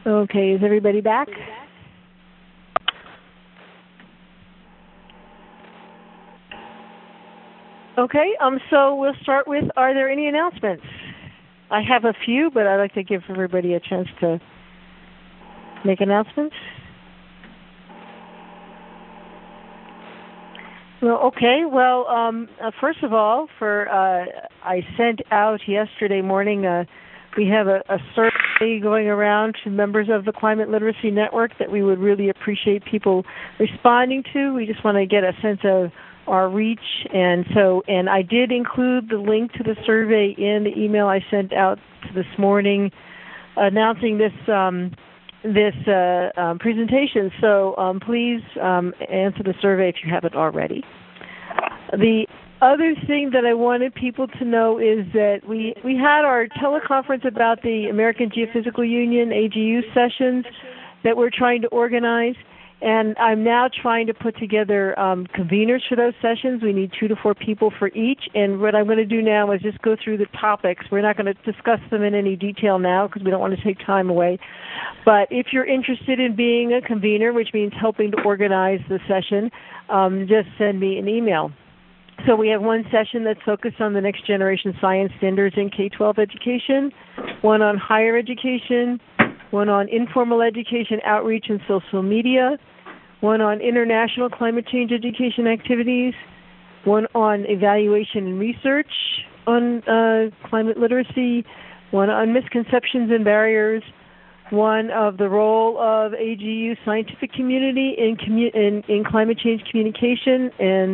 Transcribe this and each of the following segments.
Okay, is everybody back? Okay, so we'll start with, are there any announcements? I have a few, but I'd like to give everybody a chance to make announcements. Well, okay. Well, first of all, I sent out yesterday morning, we have a survey going around to members of the Climate Literacy Network that we would really appreciate people responding to. We just want to get a sense of our reach, and I did include the link to the survey in the email I sent out this morning, announcing this presentation. So please answer the survey if you haven't already. The other thing that I wanted people to know is that we had our teleconference about the American Geophysical Union, AGU sessions that we're trying to organize. And I'm now trying to put together conveners for those sessions. We need 2 to 4 people for each. And what I'm going to do now is just go through the topics. We're not going to discuss them in any detail now because we don't want to take time away. But if you're interested in being a convener, which means helping to organize the session, just send me an email. So we have one session that's focused on the next generation science standards in K-12 education, one on higher education, one on informal education outreach and social media, one on international climate change education activities, one on evaluation and research on climate literacy, one on misconceptions and barriers, one of the role of AGU scientific community in climate change communication,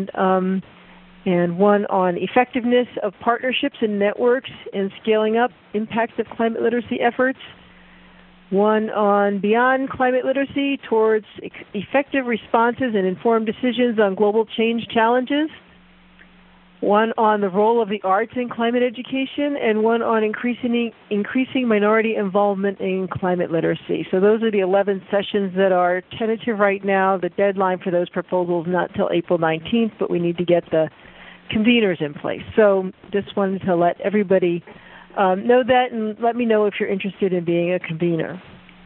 and one on effectiveness of partnerships and networks and scaling up impact of climate literacy efforts, one on beyond climate literacy towards effective responses and informed decisions on global change challenges, one on the role of the arts in climate education, and one on increasing minority involvement in climate literacy. So those are the 11 sessions that are tentative right now. The deadline for those proposals is not until April 19th, but we need to get the conveners in place. So just wanted to let everybody know that, and let me know if you're interested in being a convener.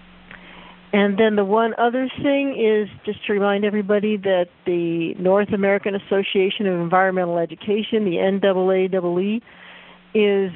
And then the one other thing is just to remind everybody that the North American Association of Environmental Education, the NAAEE, is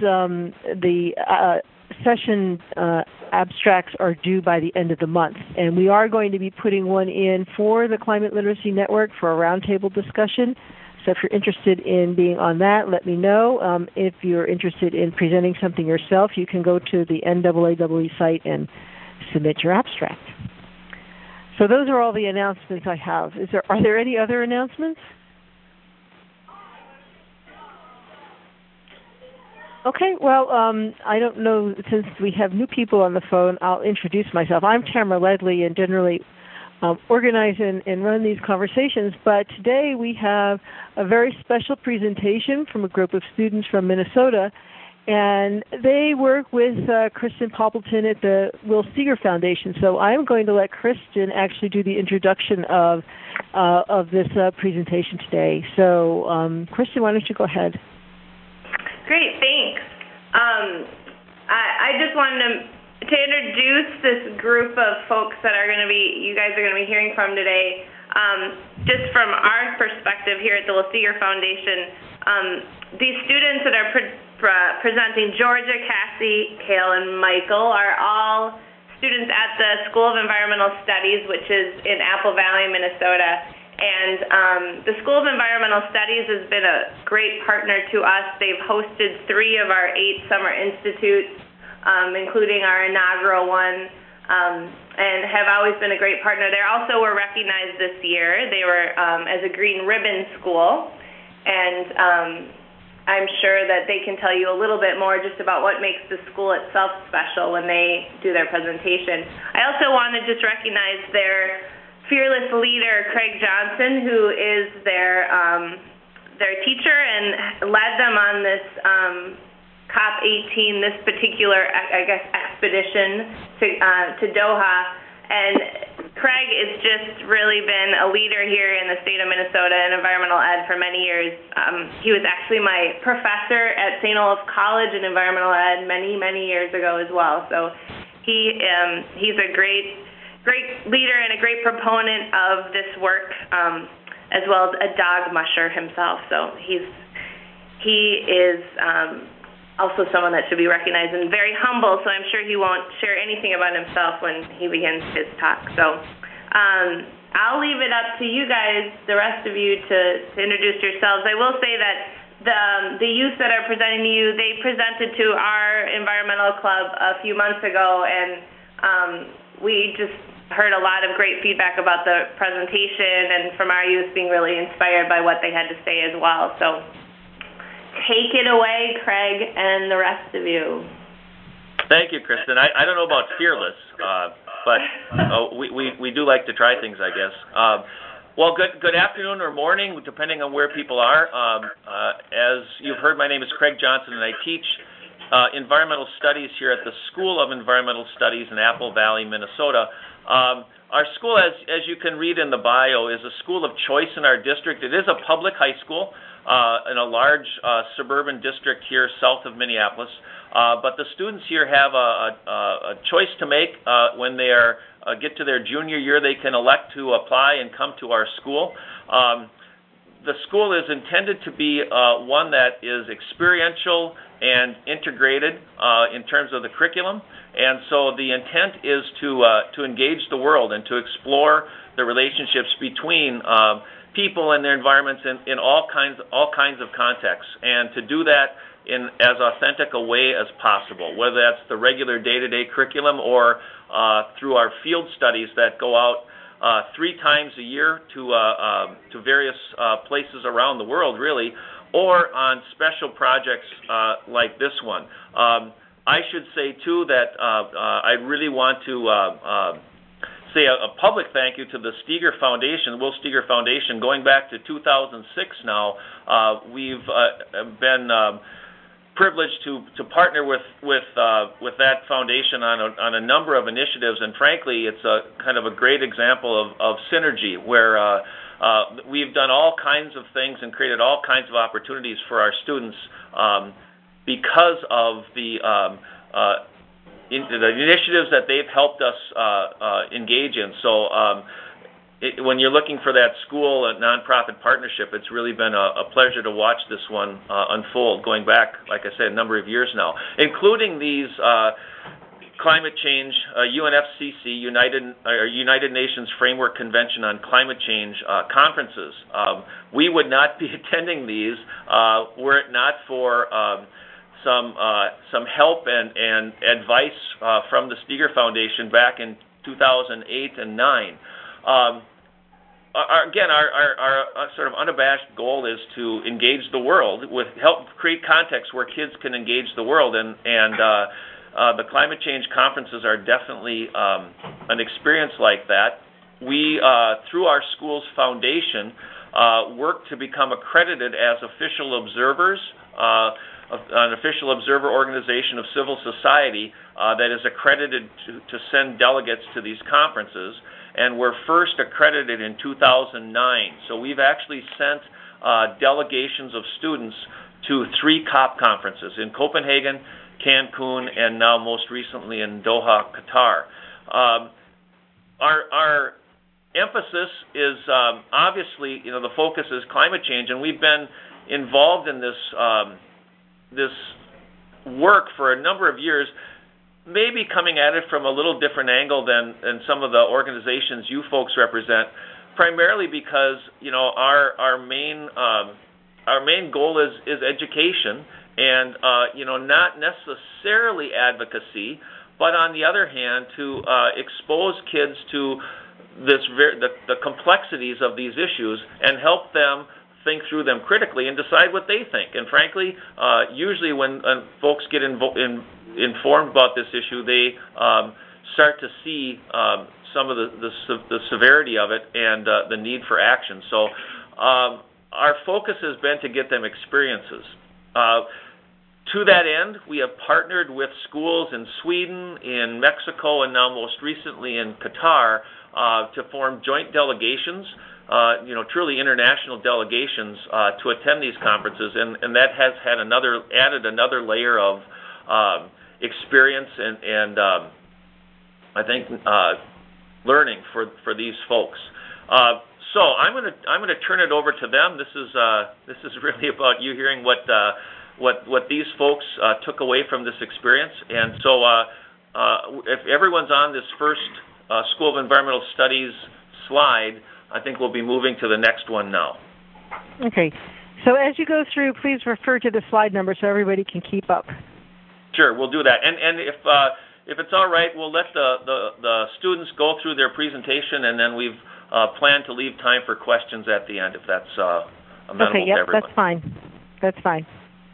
the session abstracts are due by the end of the month. And we are going to be putting one in for the Climate Literacy Network for a roundtable discussion. So if you're interested in being on that, let me know. If you're interested in presenting something yourself, you can go to the NAAEE site and submit your abstract. So those are all the announcements I have. Are there any other announcements? Okay, well, I don't know, since we have new people on the phone, I'll introduce myself. I'm Tamara Ledley, and generally organize and run these conversations, but today we have a very special presentation from a group of students from Minnesota, and they work with Kristen Poppleton at the Will Seeger Foundation. So I'm going to let Kristen actually do the introduction of this presentation today. So Kristen, why don't you go ahead? Great, thanks. I just wanted to introduce this group of folks that you guys are going to be hearing from today. Just from our perspective here at the Will Seeger Foundation, these students that are presenting, Georgia, Cassie, Kale, and Michael, are all students at the School of Environmental Studies, which is in Apple Valley, Minnesota. And the School of Environmental Studies has been a great partner to us. They've hosted 3 of our 8 summer institutes, including our inaugural one, and have always been a great partner. They also were recognized this year. They were as a Green Ribbon School, and I'm sure that they can tell you a little bit more just about what makes the school itself special when they do their presentation. I also want to just recognize their fearless leader, Craig Johnson, who is their teacher and led them on this COP18, this particular, expedition to Doha. And Craig has just really been a leader here in the state of Minnesota in environmental ed for many years. He was actually my professor at St. Olaf College in environmental ed many, many years ago as well. So He's a great leader and a great proponent of this work, as well as a dog musher himself. So he is also someone that should be recognized, and very humble, so I'm sure he won't share anything about himself when he begins his talk. So I'll leave it up to you guys, the rest of you, to introduce yourselves. I will say that the youth that are presenting to you, they presented to our environmental club a few months ago, and we just heard a lot of great feedback about the presentation, and from our youth being really inspired by what they had to say as well. So take it away, Craig, and the rest of you. Thank you, Kristen. I don't know about fearless, but we do like to try things, I guess. Well, good afternoon or morning, depending on where people are. As you've heard, my name is Craig Johnson, and I teach environmental studies here at the School of Environmental Studies in Apple Valley, Minnesota. Our school, as you can read in the bio, is a school of choice in our district. It is a public high school in a large suburban district here south of Minneapolis. But the students here have a choice to make when they get to their junior year. They can elect to apply and come to our school. The school is intended to be one that is experiential and integrated in terms of the curriculum. And so the intent is to engage the world and to explore the relationships between people and their environments in all kinds of contexts, and to do that in as authentic a way as possible, whether that's the regular day-to-day curriculum or through our field studies that go out 3 times a year to various places around the world, really, or on special projects like this one. I should say, too, that I really want to say a public thank you to the Steger Foundation, Will Steger Foundation. Going back to 2006 now, we've been privileged to partner with that foundation on a number of initiatives, and frankly, it's a kind of a great example of synergy where we've done all kinds of things and created all kinds of opportunities for our students because of the initiatives that they've helped us engage in. So when you're looking for that school and nonprofit partnership, it's really been a pleasure to watch this one unfold, going back, like I said, a number of years now, including these climate change, UNFCCC, United Nations Framework Convention on Climate Change conferences. We would not be attending these were it not for some help and advice from the Steger Foundation back in 2008 and 2009. Our sort of unabashed goal is to engage the world, help create context where kids can engage the world, and the climate change conferences are definitely an experience like that. We, through our school's foundation, work to become accredited as official observers, an official observer organization of civil society that is accredited to send delegates to these conferences, and we're first accredited in 2009. So we've actually sent delegations of students to 3 COP conferences in Copenhagen, Cancun, and now most recently in Doha, Qatar. Our emphasis is obviously, the focus is climate change, and we've been involved in this work for a number of years, maybe coming at it from a little different angle than some of the organizations you folks represent, primarily because our main goal is education and not necessarily advocacy, but on the other hand to expose kids to the complexities of these issues and help them think through them critically and decide what they think. And frankly, usually when folks get informed about this issue, they start to see some of the severity of it and the need for action. So our focus has been to get them experiences. To that end, we have partnered with schools in Sweden, in Mexico, and now most recently in Qatar to form joint delegations, truly international delegations to attend these conferences, and that has added another layer of experience and I think, learning for these folks. So I'm gonna turn it over to them. This is really about you hearing what these folks took away from this experience. And so if everyone's on this first School of Environmental Studies slide, I think we'll be moving to the next one now. Okay. So as you go through, please refer to the slide number so everybody can keep up. Sure, we'll do that. And if it's all right, we'll let the students go through their presentation, and then we've planned to leave time for questions at the end, if that's amenable to everyone. That's fine. That's fine.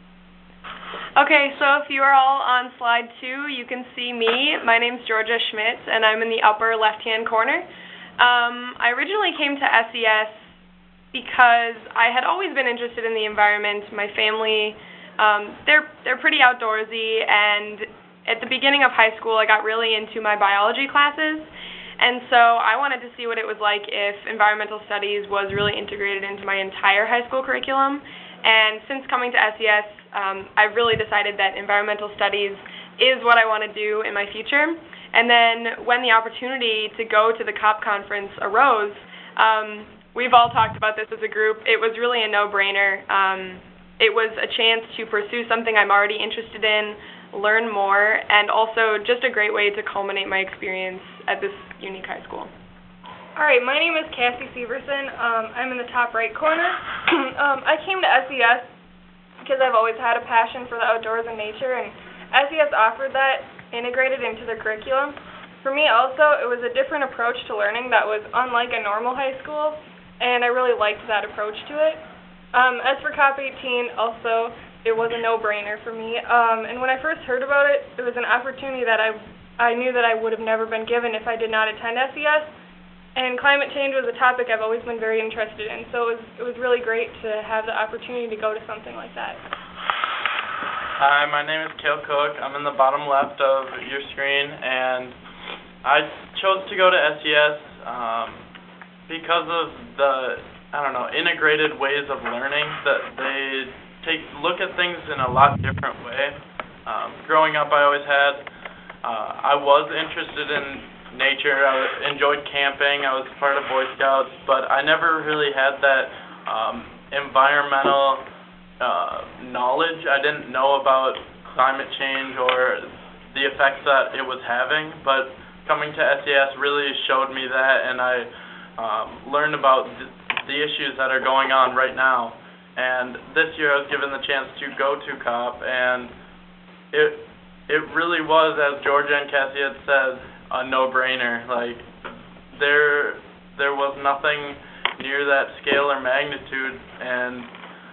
Okay, so if you are all on slide 2, you can see me. My name's Georgia Schmidt, and I'm in the upper left-hand corner. I originally came to SES because I had always been interested in the environment. My family, they're pretty outdoorsy, and at the beginning of high school, I got really into my biology classes, and so I wanted to see what it was like if environmental studies was really integrated into my entire high school curriculum. And since coming to SES, I've really decided that environmental studies is what I want to do in my future. And then when the opportunity to go to the COP conference arose, we've all talked about this as a group. It was really a no-brainer. It was a chance to pursue something I'm already interested in, learn more, and also just a great way to culminate my experience at this unique high school. All right, my name is Cassie Severson. I'm in the top right corner. I came to SES because I've always had a passion for the outdoors and nature, and SES offered that integrated into their curriculum. For me also, it was a different approach to learning that was unlike a normal high school, and I really liked that approach to it. As for COP 18, also, it was a no-brainer for me. And when I first heard about it, it was an opportunity that I knew that I would have never been given if I did not attend SES. And climate change was a topic I've always been very interested in, so it was really great to have the opportunity to go to something like that. Hi, my name is Cale Cook. I'm in the bottom left of your screen, and I chose to go to SES because of the, integrated ways of learning that they look at things in a lot different way. Growing up, I was interested in nature. I enjoyed camping. I was part of Boy Scouts, but I never really had that environmental knowledge. I didn't know about climate change or the effects that it was having, but coming to SES really showed me that, and I learned about the issues that are going on right now. And this year I was given the chance to go to COP, and it really was, as Georgia and Cassie had said, a no-brainer. Like, there was nothing near that scale or magnitude, and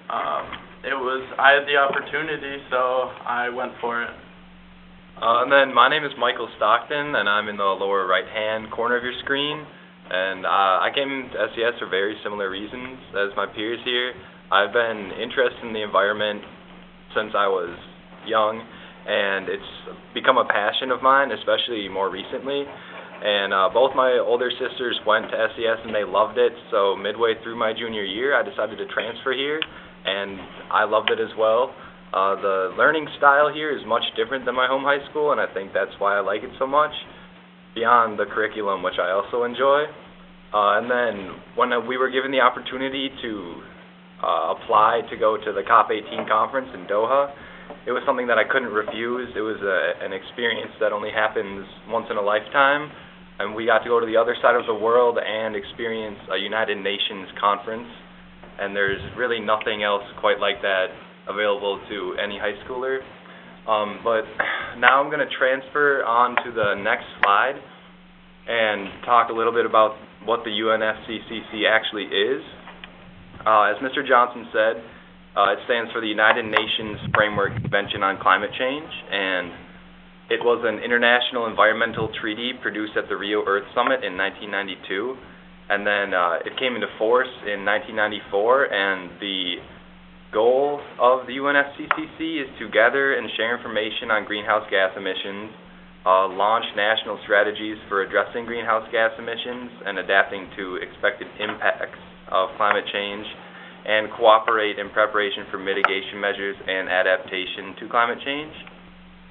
I had the opportunity, so I went for it. And then my name is Michael Stockton, and I'm in the lower right-hand corner of your screen. And I came to SES for very similar reasons as my peers here. I've been interested in the environment since I was young, and it's become a passion of mine, especially more recently. And both my older sisters went to SES and they loved it, so midway through my junior year I decided to transfer here, and I loved it as well. The learning style here is much different than my home high school, and I think that's why I like it so much, beyond the curriculum, which I also enjoy. And then when we were given the opportunity to apply to go to the COP 18 conference in Doha, it was something that I couldn't refuse. It was an experience that only happens once in a lifetime, and we got to go to the other side of the world and experience a United Nations conference, and there's really nothing else quite like that available to any high schooler. But now I'm going to transfer on to the next slide and talk a little bit about what the UNFCCC actually is. As Mr. Johnson said, it stands for the United Nations Framework Convention on Climate Change, and it was an international environmental treaty produced at the Rio Earth Summit in 1992, and then it came into force in 1994, and the goal of the UNFCCC is to gather and share information on greenhouse gas emissions, launch national strategies for addressing greenhouse gas emissions and adapting to expected impacts of climate change, and cooperate in preparation for mitigation measures and adaptation to climate change.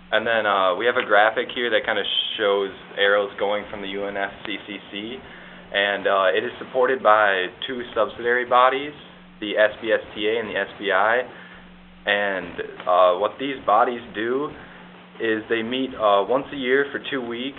And then we have a graphic here that kind of shows arrows going from the UNFCCC, and it is supported by two subsidiary bodies, the SBSTA and the SBI. And what these bodies do is they meet once a year for 2 weeks,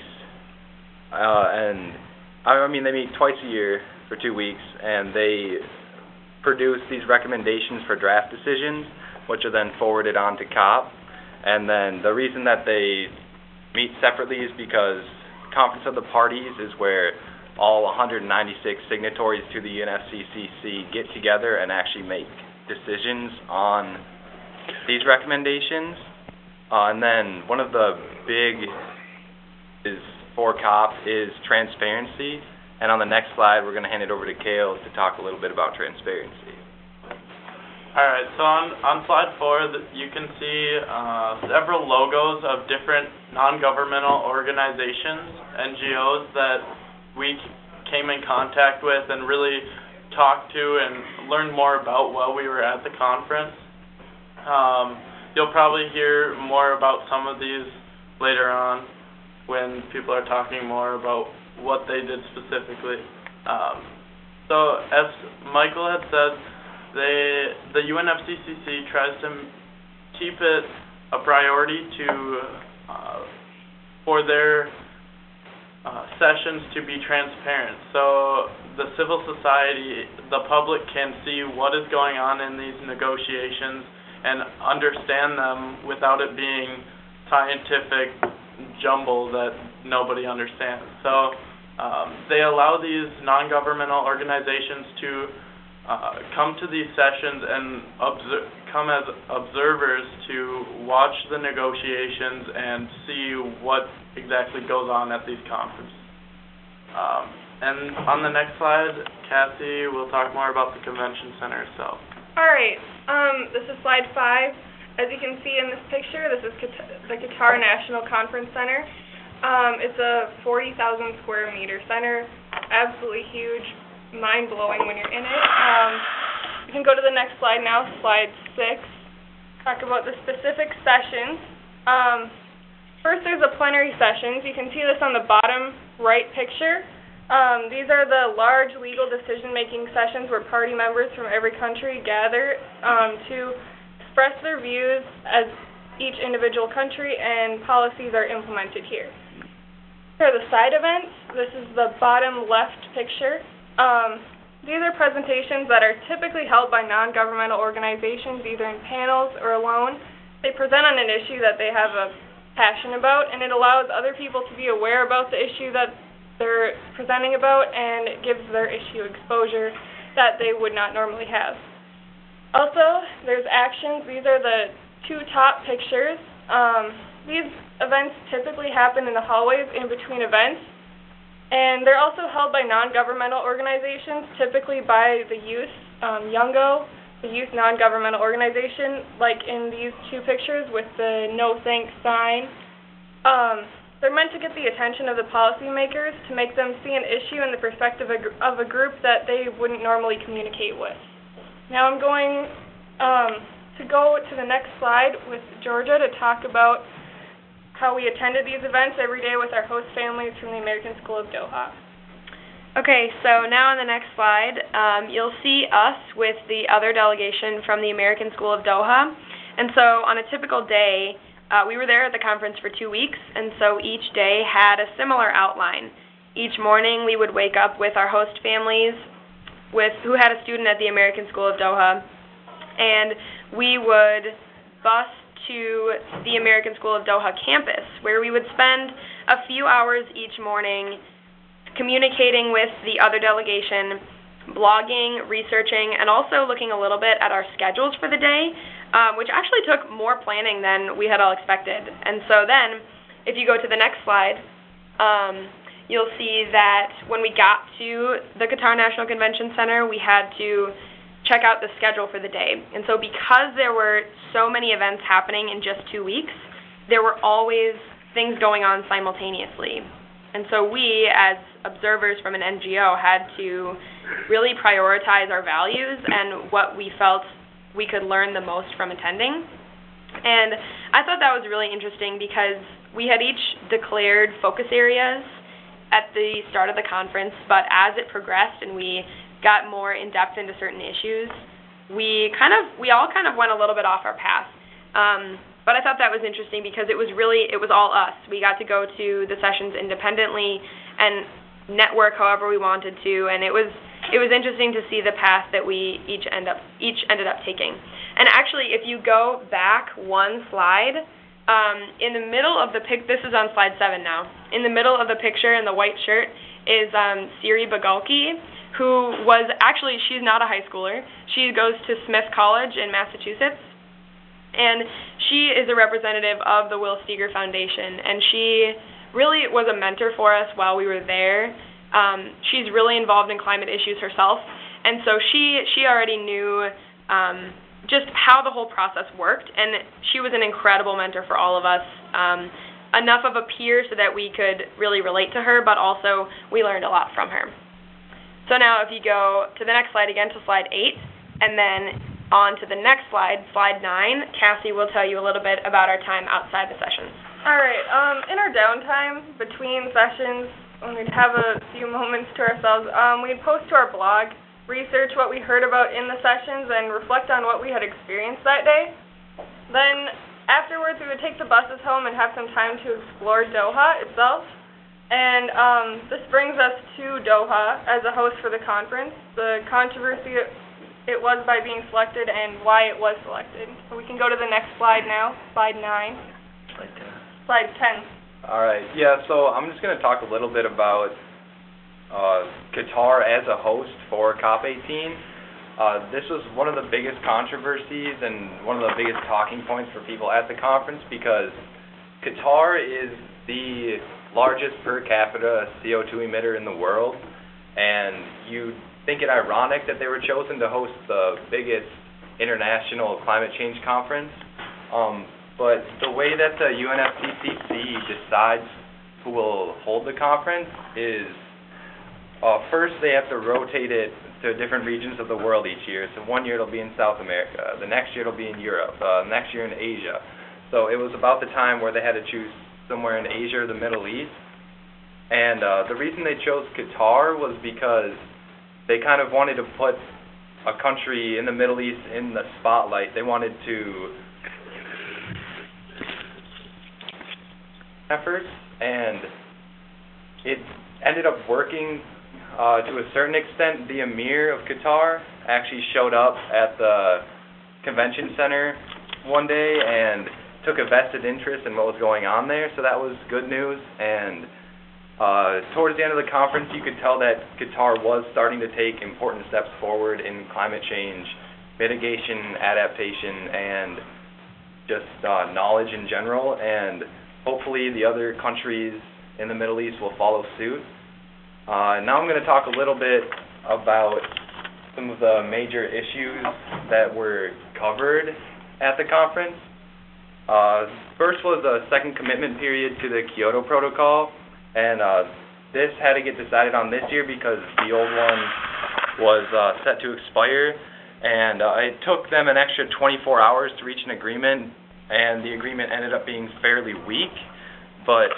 they meet twice a year for 2 weeks, and they produce these recommendations for draft decisions, which are then forwarded on to COP. And then the reason that they meet separately is because Conference of the Parties is where all 196 signatories to the UNFCCC get together and actually make decisions on these recommendations. And then one of the big is for COP is transparency. And on the next slide, we're going to hand it over to Kale to talk a little bit about transparency. All right, so on slide 4, you can see several logos of different non-governmental organizations, NGOs, that we came in contact with and really talked to and learned more about while we were at the conference. You'll probably hear more about some of these later on when people are talking more about what they did specifically. So as Michael had said, the UNFCCC tries to keep it a priority for their sessions to be transparent. So the civil society, the public can see what is going on in these negotiations and understand them without it being scientific jumble that nobody understands. So they allow these non-governmental organizations to come to these sessions and come as observers to watch the negotiations and see what exactly goes on at these conferences. And on the next slide, Cassie will talk more about the convention center itself. All right, this is slide 5. As you can see in this picture, this is the Qatar National Conference Center. It's a 40,000 square meter center, absolutely huge, mind-blowing when you're in it. You can go to the next slide now, slide 6. Talk about the specific sessions. First, there's the plenary sessions. You can see this on the bottom right picture. These are the large legal decision-making sessions where party members from every country gather to express their views as each individual country and policies are implemented here. Here are the side events. This is the bottom left picture. These are presentations that are typically held by non-governmental organizations, either in panels or alone. They present on an issue that they have a passion about, and it allows other people to be aware about the issue that they're presenting about, and it gives their issue exposure that they would not normally have. Also, there's actions. These are the 2 top pictures. These events typically happen in the hallways in between events. And they're also held by non-governmental organizations, typically by the youth, Youngo, the youth non-governmental organization, like in these 2 pictures with the no thanks sign. They're meant to get the attention of the policymakers to make them see an issue in the perspective of a group that they wouldn't normally communicate with. Now I'm going to go to the next slide with Georgia to talk about how we attended these events every day with our host families from the American School of Doha. Okay, so now on the next slide, you'll see us with the other delegation from the American School of Doha. And so on a typical day, we were there at the conference for 2 weeks, and so each day had a similar outline. Each morning we would wake up with our host families who had a student at the American School of Doha, and we would bus to the American School of Doha campus, where we would spend a few hours each morning communicating with the other delegation, blogging, researching, and also looking a little bit at our schedules for the day, which actually took more planning than we had all expected. And so then, if you go to the next slide, you'll see that when we got to the Qatar National Convention Center, we had to check out the schedule for the day. And so because there were so many events happening in just 2 weeks, there were always things going on simultaneously. And so we, as observers from an NGO, had to really prioritize our values and what we felt we could learn the most from attending. And I thought that was really interesting because we had each declared focus areas at the start of the conference, but as it progressed and we got more in depth into certain issues, we all kind of went a little bit off our path. But I thought that was interesting because it was all us. We got to go to the sessions independently and network however we wanted to, and it was interesting to see the path that we each ended up taking. And actually, if you go back one slide, in the middle of this is on slide 7 now. In the middle of the picture in the white shirt is Siri Bagalki, who she's not a high schooler. She goes to Smith College in Massachusetts, and she is a representative of the Will Steger Foundation, and she really was a mentor for us while we were there. She's really involved in climate issues herself, and so she already knew just how the whole process worked, and she was an incredible mentor for all of us, enough of a peer so that we could really relate to her, but also we learned a lot from her. So now if you go to the next slide again, to slide 8, and then on to the next slide, slide 9, Cassie will tell you a little bit about our time outside the sessions. All right, in our downtime between sessions, when we'd have a few moments to ourselves, we'd post to our blog, research what we heard about in the sessions, and reflect on what we had experienced that day. Then afterwards, we would take the buses home and have some time to explore Doha itself. And this brings us to Doha as a host for the conference, the controversy it was by being selected, and why it was selected. So we can go to the next slide now, slide 9. Slide 10. All right, yeah, so I'm just going to talk a little bit about Qatar as a host for COP18. This was one of the biggest controversies and one of the biggest talking points for people at the conference because Qatar is the largest per capita CO2 emitter in the world, and you think it ironic that they were chosen to host the biggest international climate change conference, but the way that the UNFCCC decides who will hold the conference is first they have to rotate it to different regions of the world each year. So one year it'll be in South America, the next year it'll be in Europe, next year in Asia. So it was about the time where they had to choose somewhere in Asia or the Middle East. And the reason they chose Qatar was because they kind of wanted to put a country in the Middle East in the spotlight. They wanted to efforts, and it ended up working to a certain extent. The Emir of Qatar actually showed up at the convention center one day and took a vested interest in what was going on there, so that was good news. And towards the end of the conference, you could tell that Qatar was starting to take important steps forward in climate change, mitigation, adaptation, and just knowledge in general, and hopefully the other countries in the Middle East will follow suit. Now I'm going to talk a little bit about some of the major issues that were covered at the conference. First was a second commitment period to the Kyoto Protocol, and this had to get decided on this year because the old one was set to expire, and it took them an extra 24 hours to reach an agreement, and the agreement ended up being fairly weak, but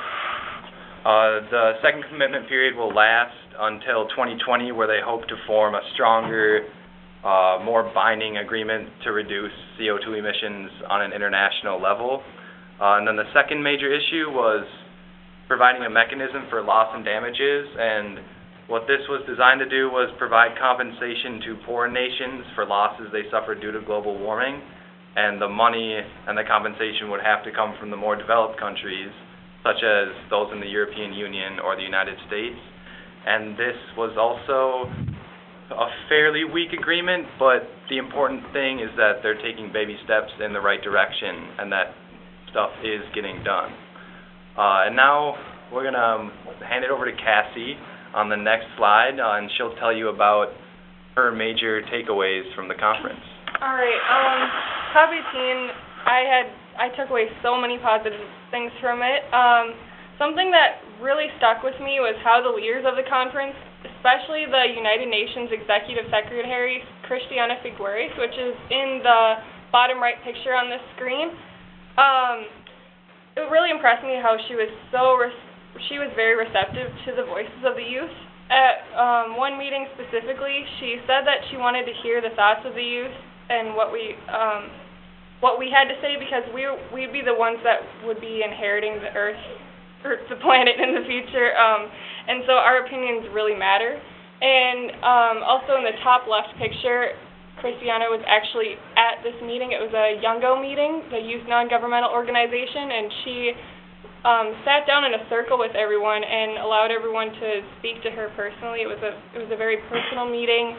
the second commitment period will last until 2020, where they hope to form a stronger, more binding agreement to reduce CO2 emissions on an international level. And then the second major issue was providing a mechanism for loss and damages, and what this was designed to do was provide compensation to poor nations for losses they suffered due to global warming, and the money and the compensation would have to come from the more developed countries, such as those in the European Union or the United States. And this was also a fairly weak agreement, but the important thing is that they're taking baby steps in the right direction, and that stuff is getting done. And now we're going to hand it over to Cassie on the next slide, and she'll tell you about her major takeaways from the conference. All right. COP18, I took away so many positive things from it. Something that really stuck with me was how the leaders of the conference, especially the United Nations Executive Secretary, Christiana Figueres, which is in the bottom right picture on this screen, It really impressed me how she was very receptive to the voices of the youth. At one meeting specifically, she said that she wanted to hear the thoughts of the youth and what we had to say, because we'd be the ones that would be inheriting the earth or the planet in the future, and so our opinions really matter. And also in the top left picture, Christiana was actually at this meeting. It was a Youngo meeting, the youth non-governmental organization, and she sat down in a circle with everyone and allowed everyone to speak to her personally. It was a very personal meeting,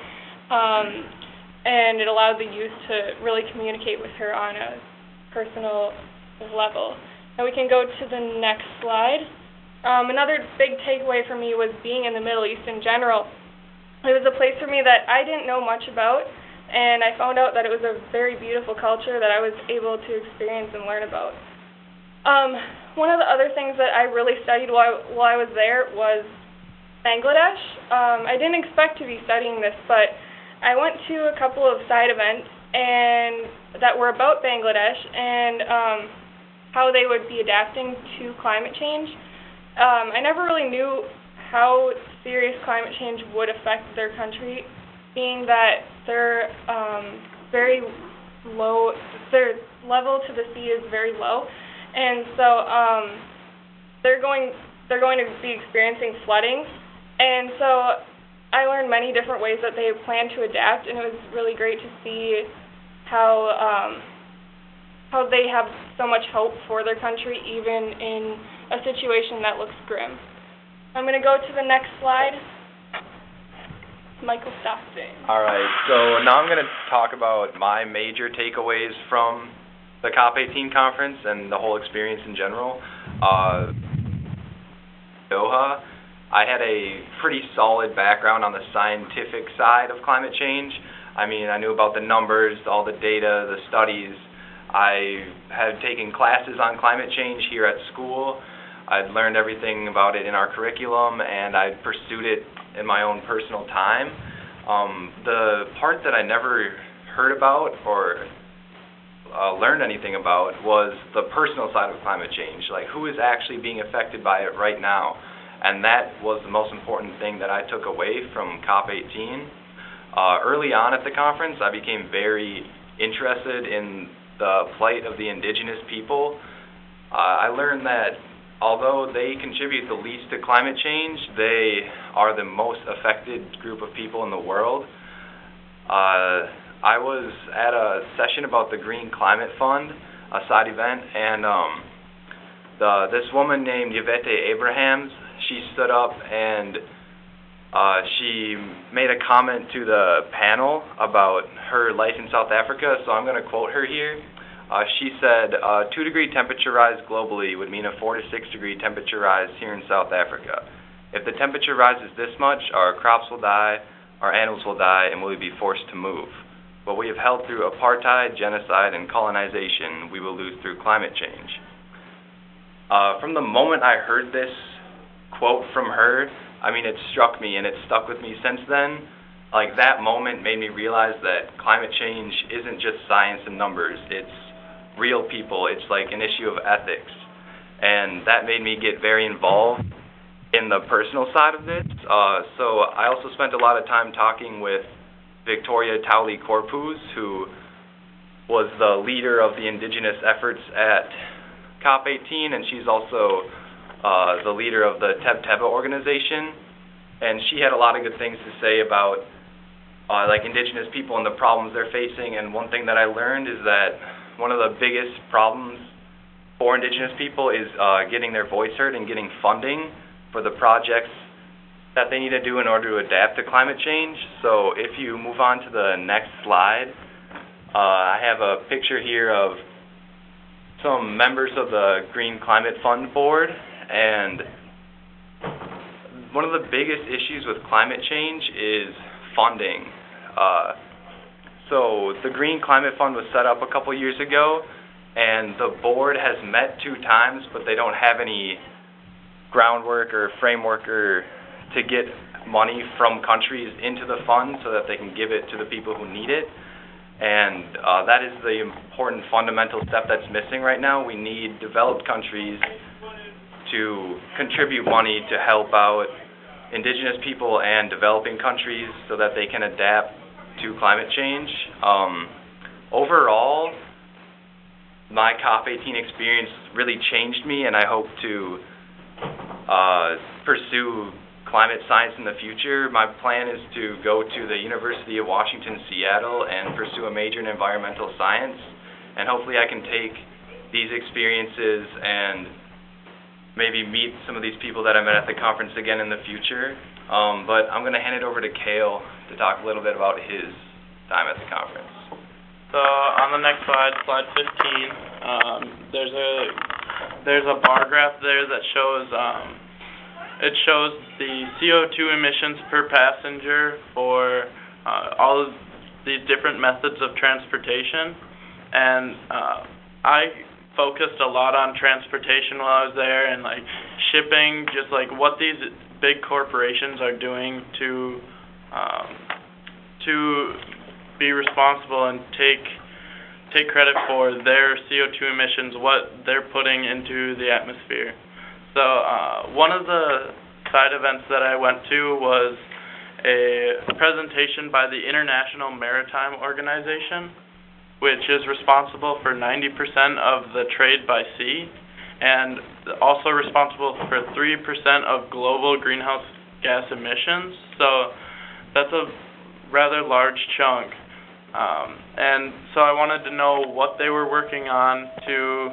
and it allowed the youth to really communicate with her on a personal level. Now we can go to the next slide. Another big takeaway for me was being in the Middle East in general. It was a place for me that I didn't know much about, and I found out that it was a very beautiful culture that I was able to experience and learn about. One of the other things that I really studied while I was there was Bangladesh. I didn't expect to be studying this, but I went to a couple of side events that were about Bangladesh and how they would be adapting to climate change. I never really knew how serious climate change would affect their country, being that their very low, their level to the sea is very low, and so they're going to be experiencing flooding, and so I learned many different ways that they plan to adapt, and it was really great to see how they have so much hope for their country, even in a situation that looks grim. I'm going to go to the next slide. Michael Stockton. All right, so now I'm going to talk about my major takeaways from the COP18 conference and the whole experience in general. Doha, I had a pretty solid background on the scientific side of climate change. I mean, I knew about the numbers, all the data, the studies. I had taken classes on climate change here at school. I'd learned everything about it in our curriculum, and I'd pursued it in my own personal time. The part that I never heard about or learned anything about was the personal side of climate change, like who is actually being affected by it right now. And that was the most important thing that I took away from COP18. Early on at the conference, I became very interested in the plight of the indigenous people. I learned that although they contribute the least to climate change, they are the most affected group of people in the world. I was at a session about the Green Climate Fund, a side event, and this woman named Yvette Abrahams, she stood up and she made a comment to the panel about her life in South Africa, so I'm going to quote her here. She said, 2-degree temperature rise globally would mean a 4 to 6 degree temperature rise here in South Africa. If the temperature rises this much, our crops will die, our animals will die, and we'll be forced to move. What we have held through apartheid, genocide, and colonization, we will lose through climate change. From the moment I heard this quote from her, I mean, it struck me and it stuck with me since then. Like, that moment made me realize that climate change isn't just science and numbers, it's real people, it's like an issue of ethics. And that made me get very involved in the personal side of it. So I also spent a lot of time talking with Victoria Tauli Corpuz, who was the leader of the indigenous efforts at COP18, and she's also the leader of the Teb Teba organization. And she had a lot of good things to say about like indigenous people and the problems they're facing. And one thing that I learned is that one of the biggest problems for indigenous people is getting their voice heard and getting funding for the projects that they need to do in order to adapt to climate change. So if you move on to the next slide, I have a picture here of some members of the Green Climate Fund Board, and one of the biggest issues with climate change is funding. So the Green Climate Fund was set up a couple years ago, and the board has met 2 times, but they don't have any groundwork or framework to get money from countries into the fund so that they can give it to the people who need it. And that is the important fundamental step that's missing right now. We need developed countries to contribute money to help out indigenous people and developing countries so that they can adapt to climate change. Overall, my COP18 experience really changed me, and I hope to pursue climate science in the future. My plan is to go to the University of Washington, Seattle, and pursue a major in environmental science, and hopefully I can take these experiences and maybe meet some of these people that I met at the conference again in the future. But I'm going to hand it over to Cale to talk a little bit about his time at the conference. So on the next slide, slide 15, there's a bar graph there that shows it shows the CO2 emissions per passenger for all of these different methods of transportation, and I focused a lot on transportation while I was there, and like shipping, just like what these big corporations are doing to be responsible and take credit for their CO2 emissions, what they're putting into the atmosphere. So one of the side events that I went to was a presentation by the International Maritime Organization, which is responsible for 90% of the trade by sea, and also responsible for 3% of global greenhouse gas emissions. So that's a rather large chunk. And so I wanted to know what they were working on to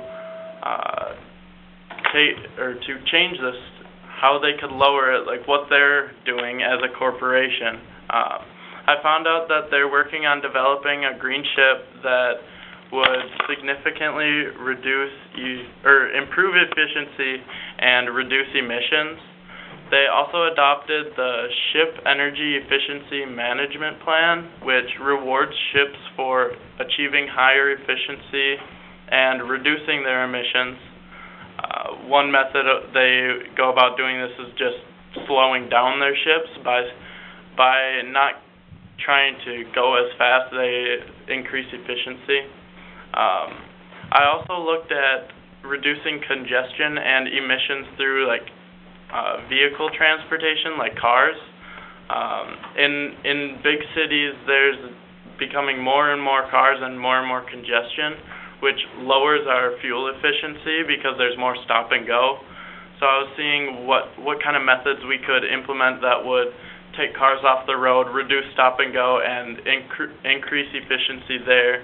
change this, how they could lower it, like what they're doing as a corporation. I found out that they're working on developing a green ship that would significantly improve efficiency and reduce emissions. They also adopted the Ship Energy Efficiency Management Plan, which rewards ships for achieving higher efficiency and reducing their emissions. One method they go about doing this is just slowing down their ships by not trying to go as fast. They increase efficiency. I also looked at reducing congestion and emissions through vehicle transportation, like cars. In big cities, there's becoming more and more cars and more congestion, which lowers our fuel efficiency because there's more stop and go. So I was seeing what kind of methods we could implement that would take cars off the road, reduce stop and go, and increase efficiency there.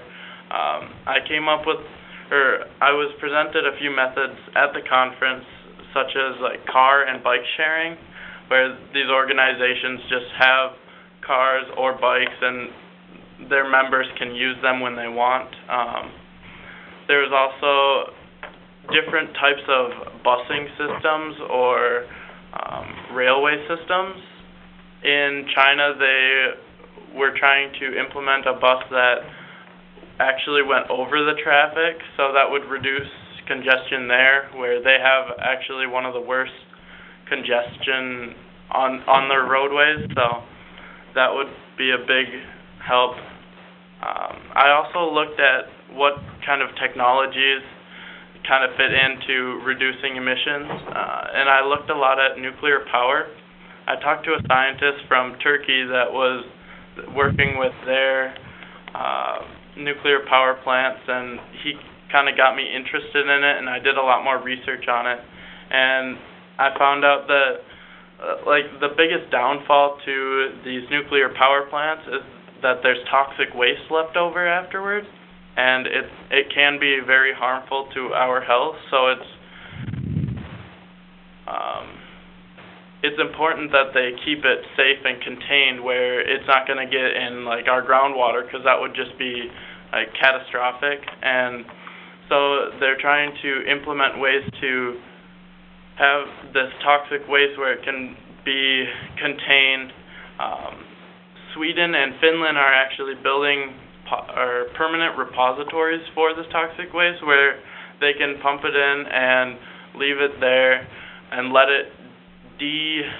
I was presented a few methods at the conference, such as car and bike sharing, where these organizations just have cars or bikes and their members can use them when they want. There's also different types of busing systems or railway systems. In China, they were trying to implement a bus that actually went over the traffic, so that would reduce congestion there, where they have actually one of the worst congestion on their roadways, so that would be a big help. I also looked at what kind of technologies kind of fit into reducing emissions, and I looked a lot at nuclear power. I talked to a scientist from Turkey that was working with their nuclear power plants, and he kind of got me interested in it, and I did a lot more research on it. And I found out that the biggest downfall to these nuclear power plants is that there's toxic waste left over afterwards, and it can be very harmful to our health. So it's important that they keep it safe and contained, where it's not going to get in our groundwater, because that would just be catastrophic. And so they're trying to implement ways to have this toxic waste where it can be contained. Sweden and Finland are actually building permanent repositories for this toxic waste, where they can pump it in and leave it there and let it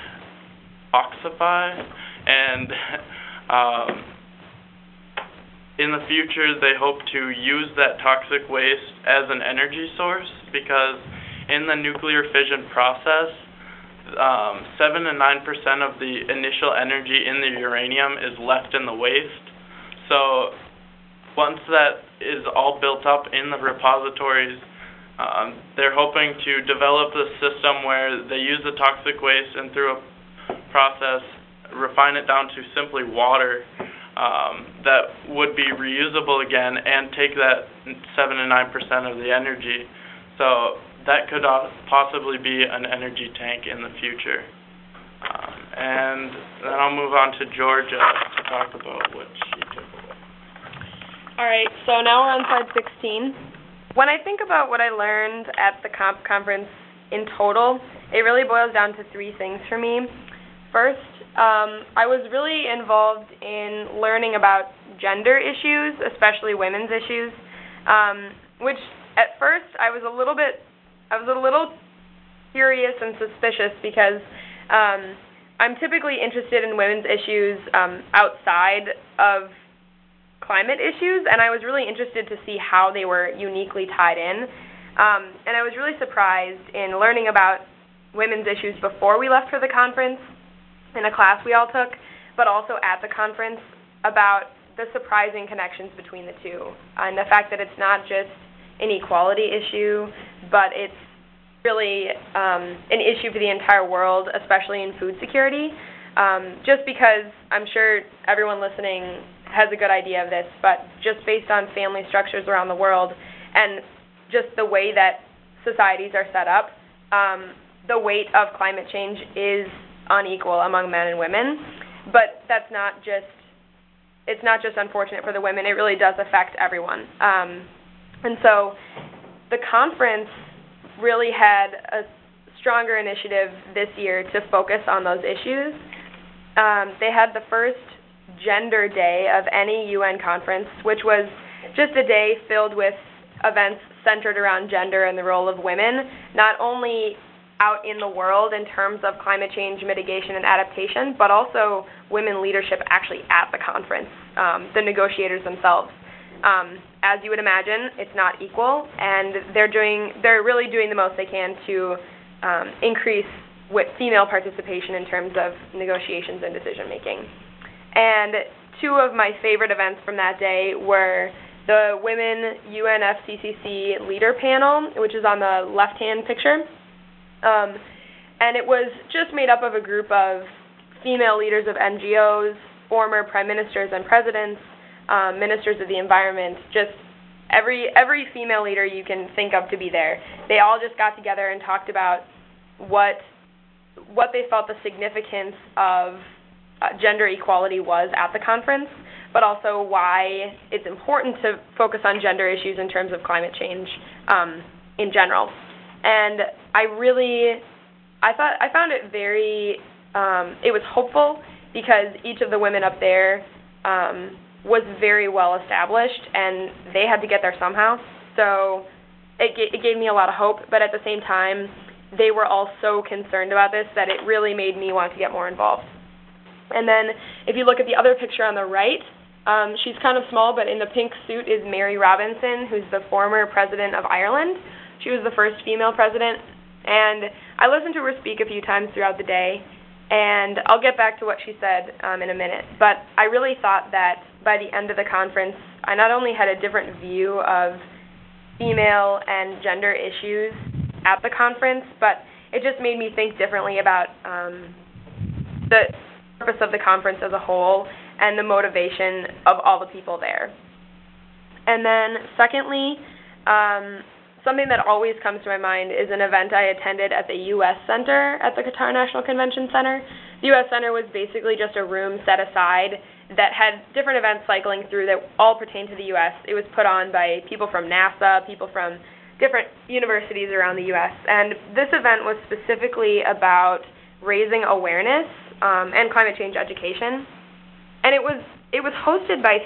deoxify, and in the future they hope to use that toxic waste as an energy source, because in the nuclear fission process, 7 to 9% of the initial energy in the uranium is left in the waste. So once that is all built up in the repositories, they're hoping to develop a system where they use the toxic waste and through a process refine it down to simply water that would be reusable again and take that 7 to 9% of the energy. So that could possibly be an energy tank in the future. And then I'll move on to Georgia to talk about what she took away. All right, so now we're on slide 16. When I think about what I learned at the conference in total, it really boils down to 3 things for me. First, I was really involved in learning about gender issues, especially women's issues, which at first I was a little curious and suspicious because I'm typically interested in women's issues outside of climate issues, and I was really interested to see how they were uniquely tied in. And I was really surprised in learning about women's issues before we left for the conference in a class we all took, but also at the conference about the surprising connections between the two, and the fact that it's not just an equality issue, but it's really an issue for the entire world, especially in food security. Just because I'm sure everyone listening has a good idea of this, but just based on family structures around the world and just the way that societies are set up, the weight of climate change is unequal among men and women. But it's not just unfortunate for the women, it really does affect everyone. And so the conference really had a stronger initiative this year to focus on those issues. They had the first Gender Day of any UN conference, which was just a day filled with events centered around gender and the role of women, not only out in the world in terms of climate change mitigation and adaptation, but also women leadership actually at the conference, the negotiators themselves. As you would imagine, it's not equal, and they're really doing the most they can to increase female participation in terms of negotiations and decision making. And 2 of my favorite events from that day were the Women UNFCCC Leader Panel, which is on the left-hand picture. And it was just made up of a group of female leaders of NGOs, former prime ministers and presidents, ministers of the environment, just every female leader you can think of to be there. They all just got together and talked about what they felt the significance of gender equality was at the conference, but also why it's important to focus on gender issues in terms of climate change in general. And I found it very, it was hopeful because each of the women up there was very well established and they had to get there somehow. So it gave me a lot of hope, but at the same time, they were all so concerned about this that it really made me want to get more involved. And then if you look at the other picture on the right, she's kind of small, but in the pink suit is Mary Robinson, who's the former president of Ireland. She was the first female president, and I listened to her speak a few times throughout the day, and I'll get back to what she said in a minute. But I really thought that by the end of the conference, I not only had a different view of female and gender issues at the conference, but it just made me think differently about the purpose of the conference as a whole and the motivation of all the people there. And then secondly, something that always comes to my mind is an event I attended at the U.S. Center at the Qatar National Convention Center. The U.S. Center was basically just a room set aside that had different events cycling through that all pertain to the U.S. It was put on by people from NASA, people from different universities around the U.S. And this event was specifically about raising awareness and climate change education. And it was hosted by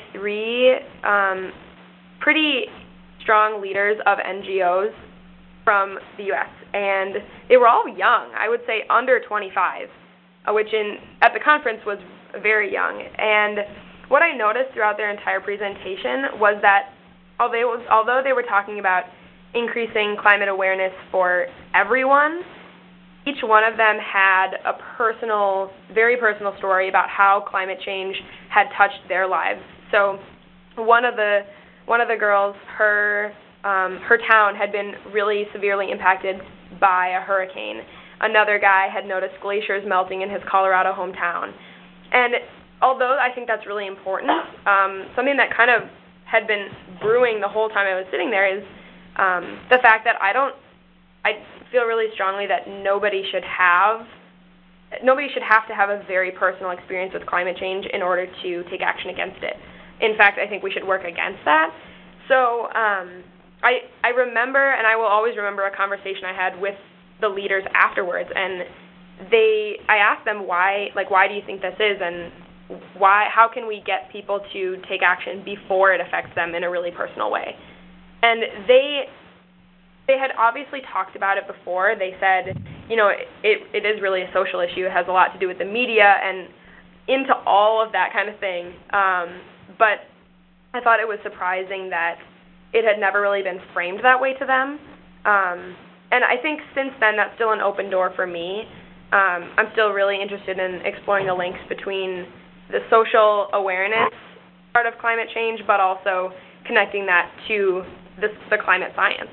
3 pretty strong leaders of NGOs from the U.S. And they were all young, I would say under 25, which at the conference was very young. And what I noticed throughout their entire presentation was that although they were talking about increasing climate awareness for everyone, each one of them had a personal, very personal story about how climate change had touched their lives. So one of the girls, her town had been really severely impacted by a hurricane. Another guy had noticed glaciers melting in his Colorado hometown. And although I think that's really important, something that kind of had been brewing the whole time I was sitting there is the fact that I feel really strongly that nobody should have to have a very personal experience with climate change in order to take action against it. In fact, I think we should work against that. So I remember, and I will always remember, a conversation I had with the leaders afterwards, and I asked them why do you think this is, and how can we get people to take action before it affects them in a really personal way? And they had obviously talked about it before. They said, it is really a social issue. It has a lot to do with the media and into all of that kind of thing. But I thought it was surprising that it had never really been framed that way to them. And I think since then that's still an open door for me. I'm still really interested in exploring the links between the social awareness part of climate change, but also connecting that to the climate science.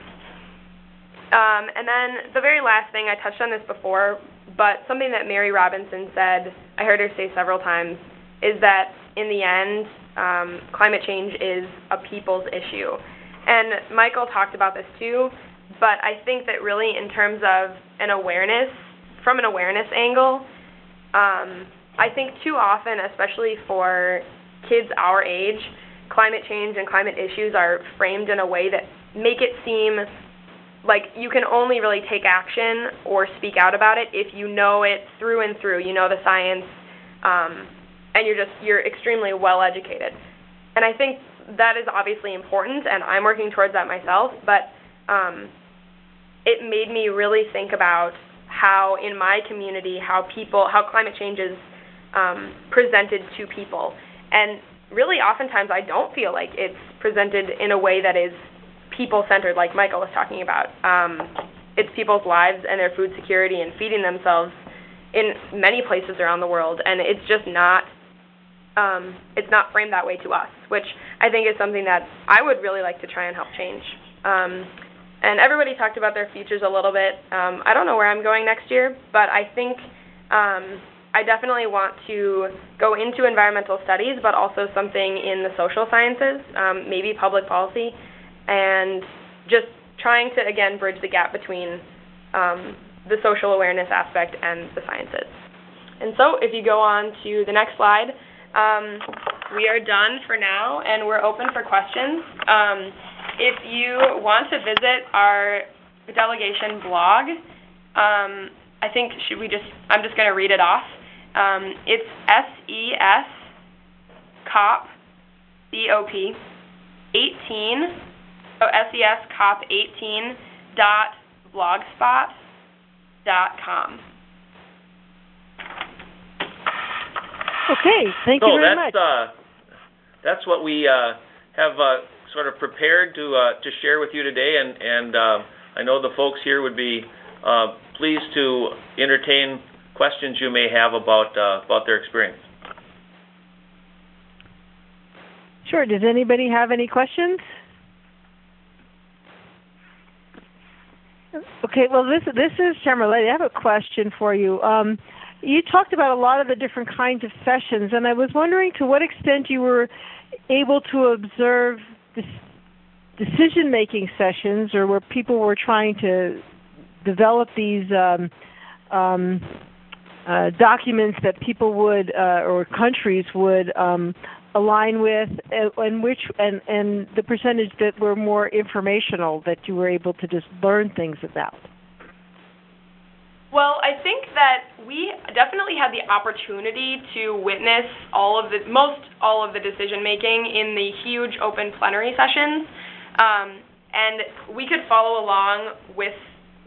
And then the very last thing, I touched on this before, but something that Mary Robinson said, I heard her say several times, is that in the end, climate change is a people's issue. And Michael talked about this too, but I think that really in terms of from an awareness angle, I think too often, especially for kids our age, climate change and climate issues are framed in a way that make it seem like you can only really take action or speak out about it if you know it through and through, you know the science, and you're extremely well educated. And I think that is obviously important, and I'm working towards that myself, but it made me really think about how in my community, how climate change is presented to people. And really oftentimes I don't feel like it's presented in a way that is people-centered, like Michael was talking about. It's people's lives and their food security and feeding themselves in many places around the world, and it's just not framed that way to us, which I think is something that I would really like to try and help change. And everybody talked about their futures a little bit. I don't know where I'm going next year, but I think I definitely want to go into environmental studies, but also something in the social sciences, maybe public policy, and just trying to, again, bridge the gap between the social awareness aspect and the sciences. And so if you go on to the next slide, we are done for now, and we're open for questions. If you want to visit our delegation blog, I think I'm just going to read it off. It's SESCOP 18, so SESCOP18.blogspot.com. Okay, thank you very much. That's what we have sort of prepared to share with you today, and I know the folks here would be pleased to entertain questions you may have about their experience. Sure. Does anybody have any questions? Okay. Well, this is Chamarleti. I have a question for you. You talked about a lot of the different kinds of sessions, and I was wondering to what extent you were able to observe decision-making sessions, or where people were trying to develop these documents that people would or countries would align with, and the percentage that were more informational, that you were able to just learn things about. Well, I think that we definitely had the opportunity to witness most all of the decision making in the huge open plenary sessions, and we could follow along with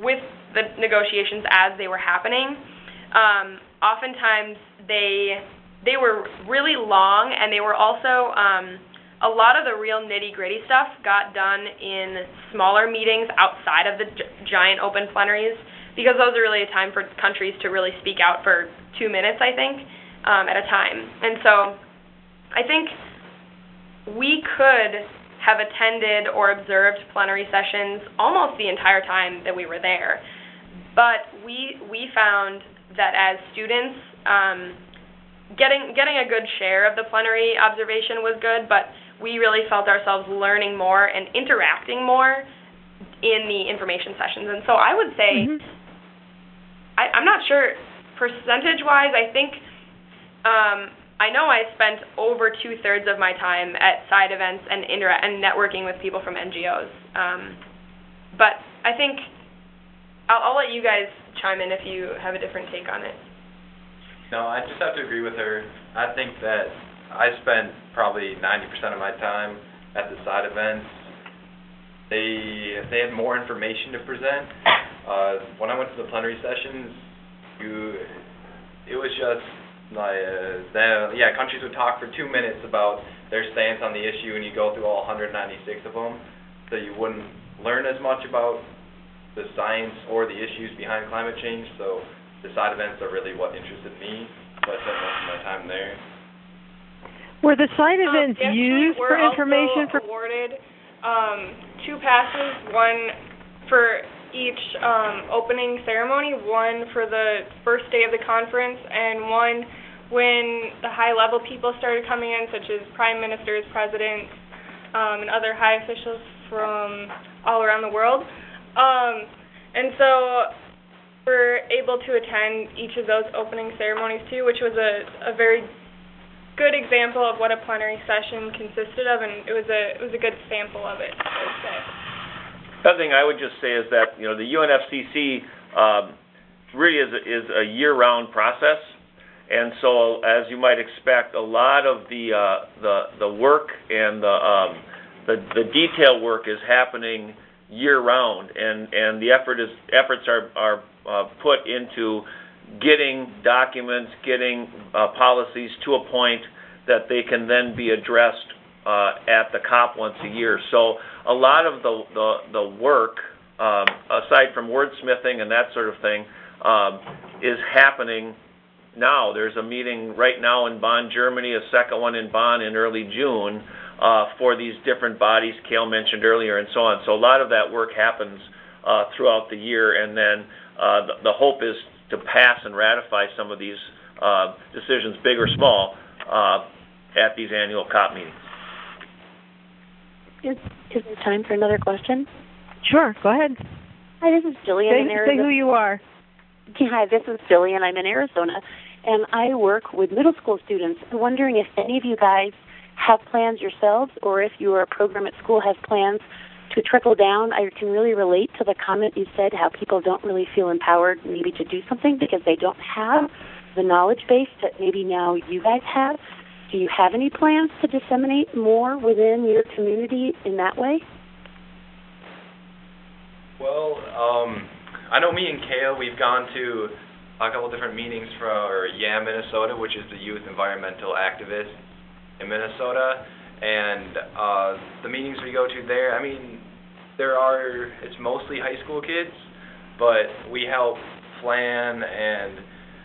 the negotiations as they were happening. Oftentimes they they were really long, and they were also a lot of the real nitty-gritty stuff got done in smaller meetings outside of the giant open plenaries, because those are really a time for countries to really speak out for 2 minutes, I think, at a time. And so I think we could have attended or observed plenary sessions almost the entire time that we were there. But we found that as students, getting a good share of the plenary observation was good, but we really felt ourselves learning more and interacting more in the information sessions. And so I would say, I'm not sure percentage-wise, I think, I know I spent over 2/3 of my time at side events and networking with people from NGOs. But I think I'll let you guys chime in if you have a different take on it. No, I just have to agree with her. I think that I spent probably 90% of my time at the side events. They had more information to present. When I went to the plenary sessions, it was just like countries would talk for 2 minutes about their stance on the issue, and you go through all 196 of them, so you wouldn't learn as much about the science or the issues behind climate change. So the side events are really what interested me, so I spent most of my time there. Were the side events used for information? We're also awarded 2 passes, one for each opening ceremony, one for the first day of the conference, and one when the high-level people started coming in, such as prime ministers, presidents, and other high officials from all around the world. And so we're able to attend each of those opening ceremonies too, which was a very good example of what a plenary session consisted of, and it was a good sample of it, I would say. The other thing I would just say is that the UNFCCC really is a year-round process, and so as you might expect, a lot of the work and the detail work is happening year-round, and the efforts are put into getting documents, getting policies to a point that they can then be addressed at the COP once a year. So a lot of the work, aside from wordsmithing and that sort of thing, is happening now. There's a meeting right now in Bonn, Germany, a second one in Bonn in early June for these different bodies Cale mentioned earlier, and so on. So a lot of that work happens throughout the year, and then the hope is to pass and ratify some of these decisions, big or small, at these annual COP meetings. Is there time for another question? Sure, go ahead. Hi, this is Jillian in Arizona. Say who you are. Hi, this is Jillian. I'm in Arizona, and I work with middle school students. I'm wondering if any of you guys have plans yourselves, or if your program at school has plans to trickle down. I can really relate to the comment you said, how people don't really feel empowered maybe to do something because they don't have the knowledge base that maybe now you guys have. Do you have any plans to disseminate more within your community in that way? Well, I know me and Cale, we've gone to a couple different meetings for YAM Minnesota, which is the Youth Environmental Activists in Minnesota, and the meetings we go to there, I mean, it's mostly high school kids, but we help plan and,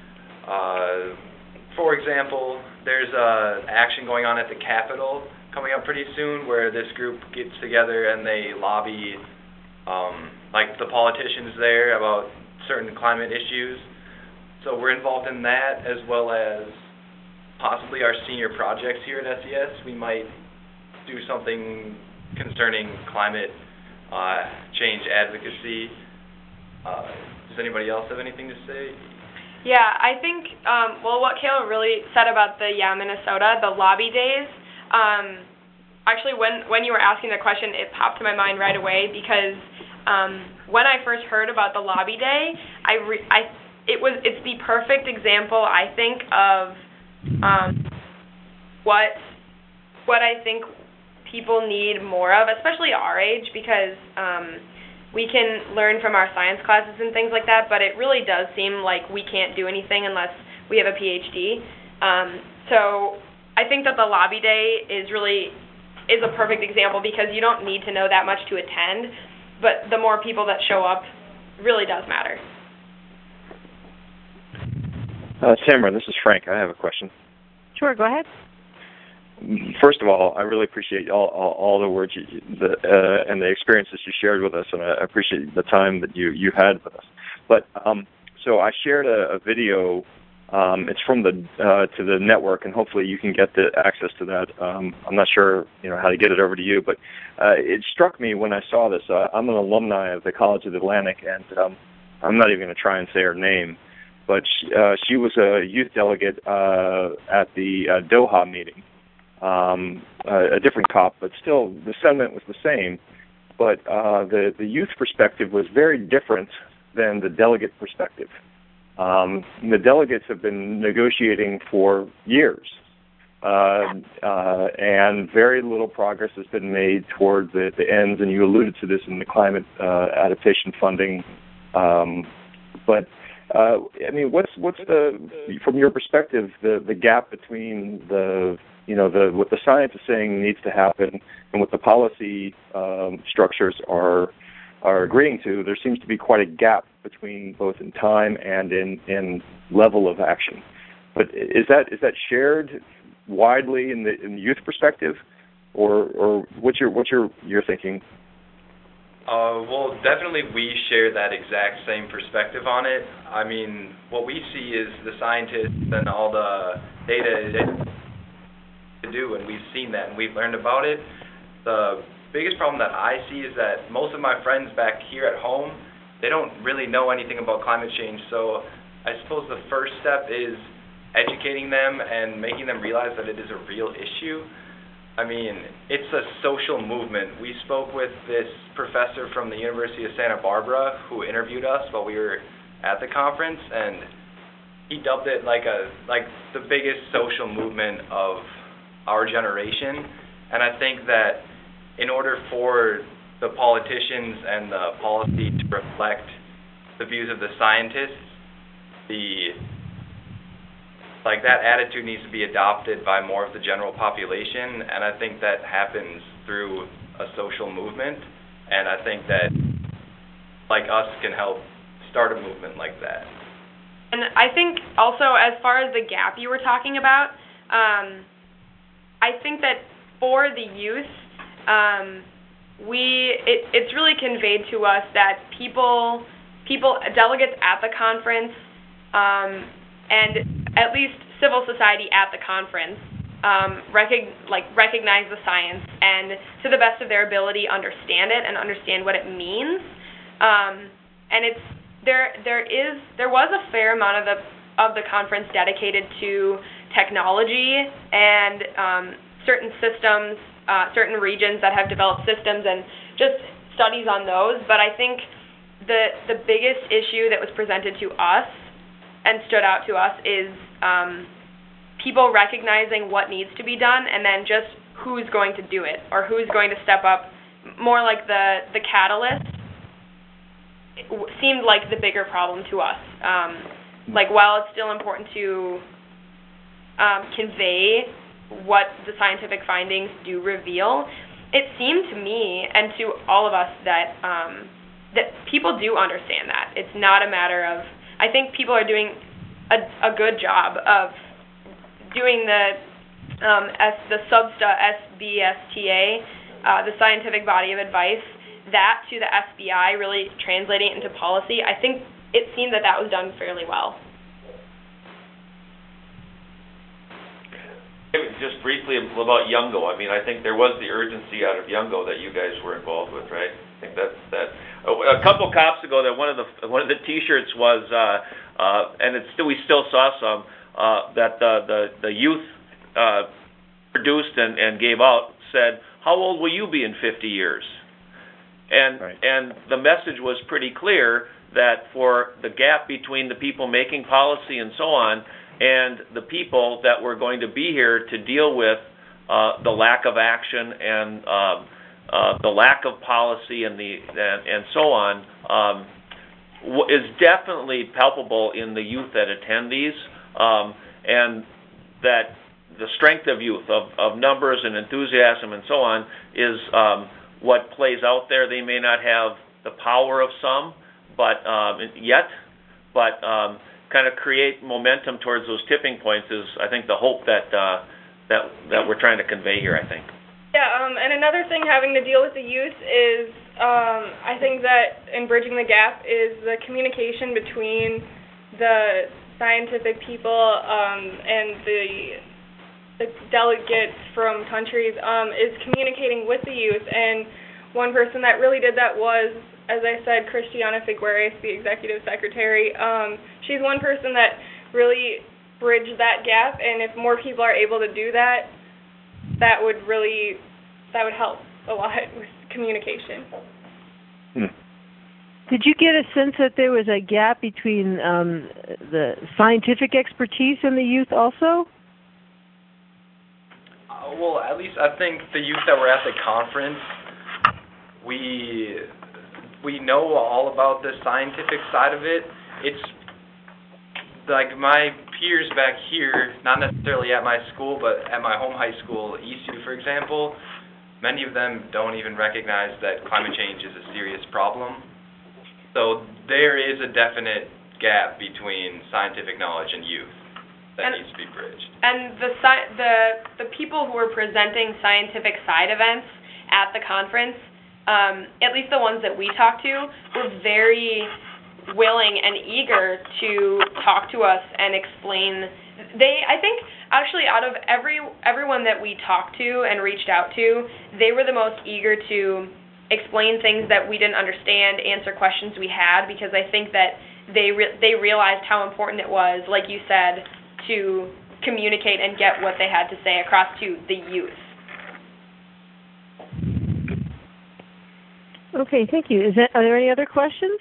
for example, there's action going on at the Capitol coming up pretty soon where this group gets together and they lobby like the politicians there about certain climate issues. So we're involved in that, as well as possibly our senior projects here at SES. We might do something concerning climate change advocacy. Does anybody else have anything to say? Yeah, I think, what Cale really said about the YAM Minnesota, the lobby days, actually when you were asking the question, it popped to my mind right away, because when I first heard about the lobby day, it's the perfect example, I think, of what I think people need more of, especially our age, because we can learn from our science classes and things like that, but it really does seem like we can't do anything unless we have a PhD. So I think that the lobby day is a perfect example because you don't need to know that much to attend, but the more people that show up really does matter. Tamara, this is Frank. I have a question. Sure, go ahead. First of all, I really appreciate all the words and the experiences you shared with us, and I appreciate the time that you had with us. But so I shared a video. It's from to the network, and hopefully you can get the access to that. I'm not sure how to get it over to you, but it struck me when I saw this. I'm an alumni of the College of the Atlantic, and I'm not even going to try and say her name, but she was a youth delegate at the Doha meeting. A different COP, but still the sentiment was the same. But the youth perspective was very different than the delegate perspective. The delegates have been negotiating for years, and very little progress has been made toward the ends, and you alluded to this in the climate adaptation funding. But I mean, what's from your perspective, the gap between what the science is saying needs to happen and what the policy structures are agreeing to? There seems to be quite a gap between both in time and in level of action. But is that shared widely in the youth perspective, or what's your thinking? Well, definitely we share that exact same perspective on it. I mean, what we see is the scientists and all the data to do, and we've seen that and we've learned about it. The biggest problem that I see is that most of my friends back here at home, they don't really know anything about climate change. So I suppose the first step is educating them and making them realize that it is a real issue. I mean, it's a social movement. We spoke with this professor from the University of Santa Barbara who interviewed us while we were at the conference, and he dubbed it like the biggest social movement of our generation. And I think that in order for the politicians and the policy to reflect the views of the scientists, that attitude needs to be adopted by more of the general population, and I think that happens through a social movement, and I think that us can help start a movement like that. And I think also, as far as the gap you were talking about, I think that for the youth, it's really conveyed to us that people, delegates at the conference, and at least civil society at the conference, recognize the science and, to the best of their ability, understand it and understand what it means. And there was a fair amount of the conference dedicated to technology and certain systems, certain regions that have developed systems, and just studies on those. But I think the biggest issue that was presented to us and stood out to us is people recognizing what needs to be done, and then just who's going to do it or who's going to step up. More like the catalyst seemed like the bigger problem to us. While it's still important to convey what the scientific findings do reveal, it seemed to me and to all of us that people do understand that. It's not a matter of, I think people are doing a good job of doing the SBSTA, the scientific body of advice, that to the SBI, really translating it into policy. I think it seemed that was done fairly well. Just briefly about Youngo. I mean, I think there was the urgency out of Youngo that you guys were involved with, right? I think that a couple COPs ago, that one of the T-shirts was, and we still saw some that the youth produced and gave out, said, "How old will you be in 50 years?" And right. And the message was pretty clear that for the gap between the people making policy and so on, and the people that were going to be here to deal with the lack of action and the lack of policy and so on, is definitely palpable in the youth that attend these. And that the strength of youth, of numbers and enthusiasm and so on, is what plays out there. They may not have the power of some, but kind of create momentum towards those tipping points is, I think, the hope that we're trying to convey here, I think. Yeah, and another thing having to deal with the youth is, I think that in bridging the gap is the communication between the scientific people and the delegates from countries is communicating with the youth. And one person that really did that was, as I said, Cristiana Figueres, the executive secretary. She's one person that really bridged that gap, and if more people are able to do that, that would help a lot with communication. Did you get a sense that there was a gap between the scientific expertise and the youth also? Well, at least I think the youth that were at the conference, we know all about the scientific side of it. It's like my peers back here, not necessarily at my school, but at my home high school, ECU, for example, many of them don't even recognize that climate change is a serious problem. So there is a definite gap between scientific knowledge and youth that needs to be bridged. And the people who were presenting scientific side events at the conference, at least the ones that we talked to, were very willing and eager to talk to us and explain. I think, actually, out of everyone that we talked to and reached out to, they were the most eager to explain things that we didn't understand, answer questions we had, because I think that they realized how important it was, like you said, to communicate and get what they had to say across to the youth. Okay, thank you. Are there any other questions?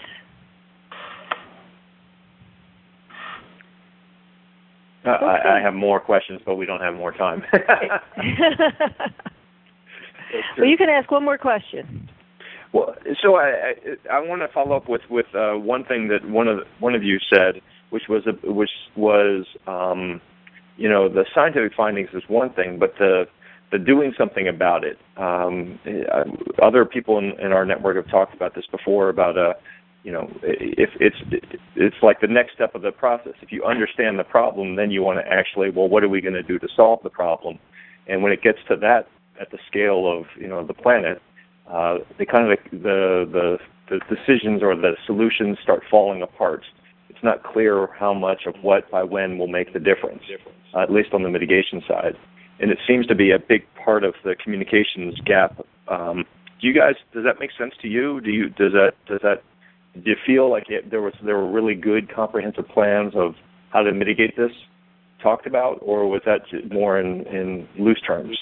I have more questions, but we don't have more time. Well, you can ask one more question. Well, so I want to follow up with one thing that one of you said, which was the scientific findings is one thing, but the doing something about it. Other people in our network have talked about this before about if it's like the next step of the process. If you understand the problem, then you want to actually, well, what are we going to do to solve the problem? And when it gets to that at the scale of the planet, the decisions or the solutions start falling apart. It's not clear how much of what by when will make the difference, at least on the mitigation side. And it seems to be a big part of the communications gap. Do you guys? Does that make sense to you? Do you feel like there were really good comprehensive plans of how to mitigate this talked about, or was that more in loose terms?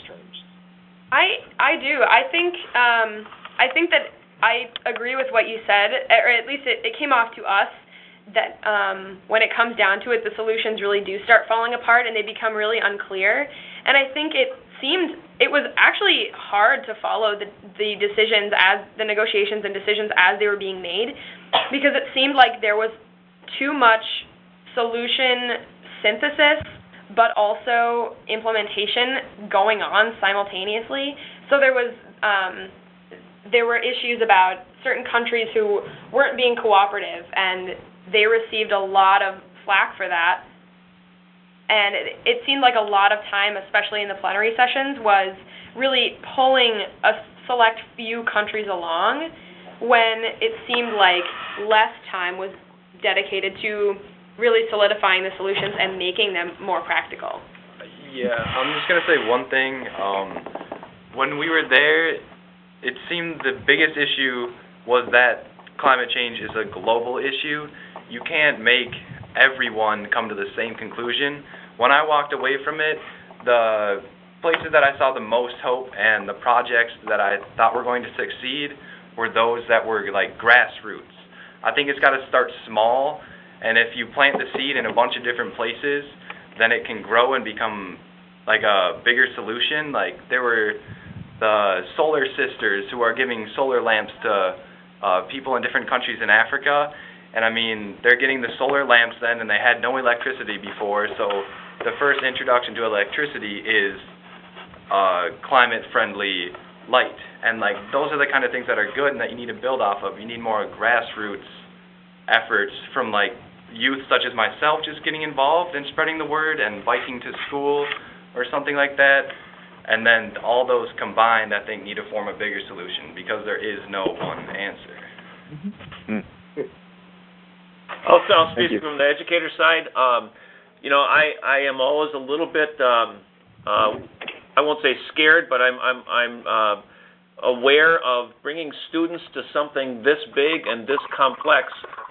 I do. I think that I agree with what you said, or at least it came off to us that when it comes down to it, the solutions really do start falling apart and they become really unclear. And I think it was actually hard to follow the decisions as the negotiations and decisions as they were being made, because it seemed like there was too much solution synthesis but also implementation going on simultaneously. So there were issues about certain countries who weren't being cooperative, and they received a lot of flack for that. And it seemed like a lot of time, especially in the plenary sessions, was really pulling a select few countries along when it seemed like less time was dedicated to really solidifying the solutions and making them more practical. Yeah, I'm just going to say one thing. When we were there, it seemed the biggest issue was that climate change is a global issue. You can't make everyone come to the same conclusion. When I walked away from it, the places that I saw the most hope and the projects that I thought were going to succeed were those that were like grassroots. I think it's got to start small, and if you plant the seed in a bunch of different places, then it can grow and become like a bigger solution. Like there were the Solar Sisters who are giving solar lamps to people in different countries in Africa, And I mean, they're getting the solar lamps then, and they had no electricity before, so the first introduction to electricity is climate-friendly light. And like, those are the kind of things that are good and that you need to build off of. You need more grassroots efforts from like youth such as myself just getting involved and spreading the word and biking to school or something like that. And then all those combined, I think, need to form a bigger solution because there is no one answer. I'll speak from the educator side. I am always a little bit, I won't say scared, but I'm aware of bringing students to something this big and this complex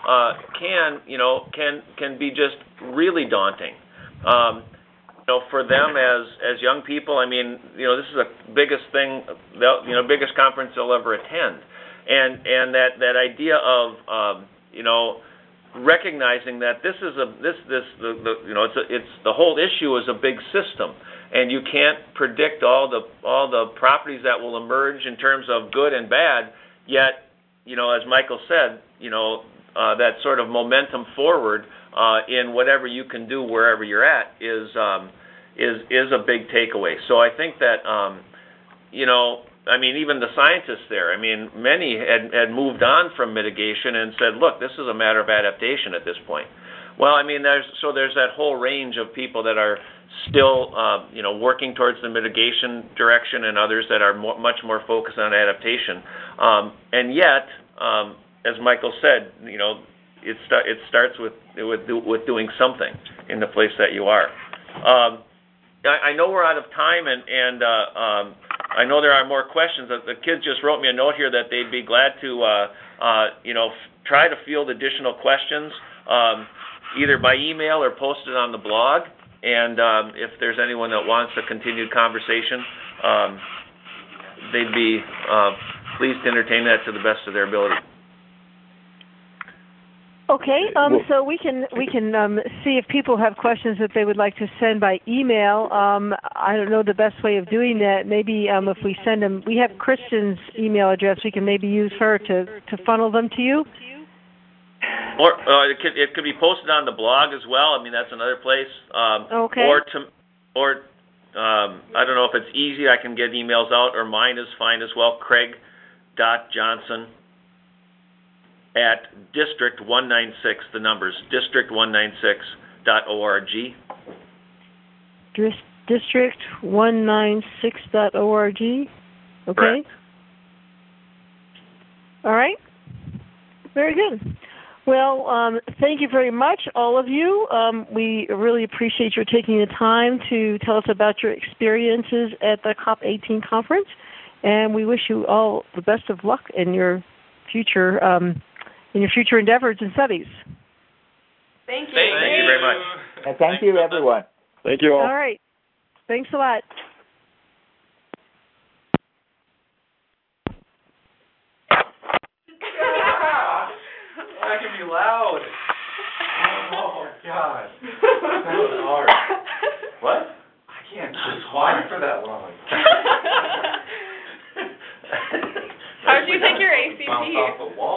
can be just really daunting. For them as young people, I mean, this is the biggest thing, biggest conference they'll ever attend, and that idea of recognizing that this is it's the whole issue is a big system, and you can't predict all the properties that will emerge in terms of good and bad. Yet, as Michael said, that sort of momentum forward in whatever you can do wherever you're at is a big takeaway. So I think that I mean, even the scientists there, I mean, many had moved on from mitigation and said, look, this is a matter of adaptation at this point. Well, I mean, there's that whole range of people that are still, working towards the mitigation direction, and others that are much more focused on adaptation. And yet, as Michael said, it starts with doing something in the place that you are. I know we're out of time, and I know there are more questions. The kids just wrote me a note here that they'd be glad to, try to field additional questions, either by email or posted on the blog. And if there's anyone that wants a continued conversation, they'd be pleased to entertain that to the best of their ability. Okay, so we can see if people have questions that they would like to send by email. I don't know the best way of doing that. Maybe if we send them, we have Kristen's email address. We can maybe use her to funnel them to you. Or it could be posted on the blog as well. I mean, that's another place. Okay. Or I don't know if it's easy. I can get emails out, or mine is fine as well. Craig.Johnson at District 196, the numbers, district196.org. District196.org. Okay. Correct. All right. Very good. Well, thank you very much, all of you. We really appreciate your taking the time to tell us about your experiences at the COP18 conference, and we wish you all the best of luck in your future endeavors and studies. Thank you. Thank you very much. And thank you, everyone. Thank you all. All right. Thanks a lot. I can be loud. Oh my God. That was hard. What? I can't just whine for that long. How did you take your ACT? Bounce off the wall.